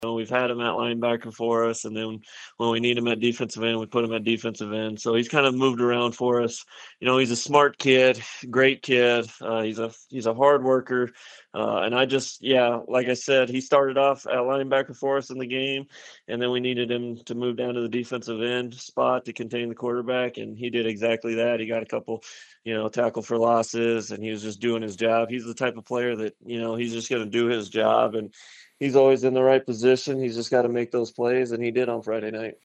We've had him at linebacker for us, and then when we need him at defensive end, we put him at defensive end. So he's kind of moved around for us. He's a smart kid, great kid. He's a hard worker, and like I said, he started off at linebacker for us in the game, and then we needed him to move down to the defensive end spot to contain the quarterback, and he did exactly that. He got a couple, tackle for losses, and he was just doing his job. He's the type of player that he's just going to do his job, and he's always in the right position. He's just got to make those plays, and he did on Friday night.